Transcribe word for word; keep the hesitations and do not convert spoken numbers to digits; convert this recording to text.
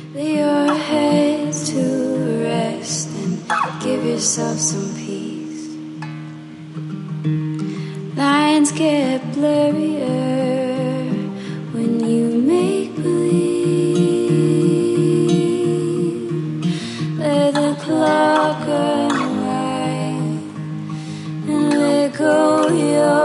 Lay your head to rest and give yourself some peace. Lines get blurrier when you make believe. Let the clock unwind and let go your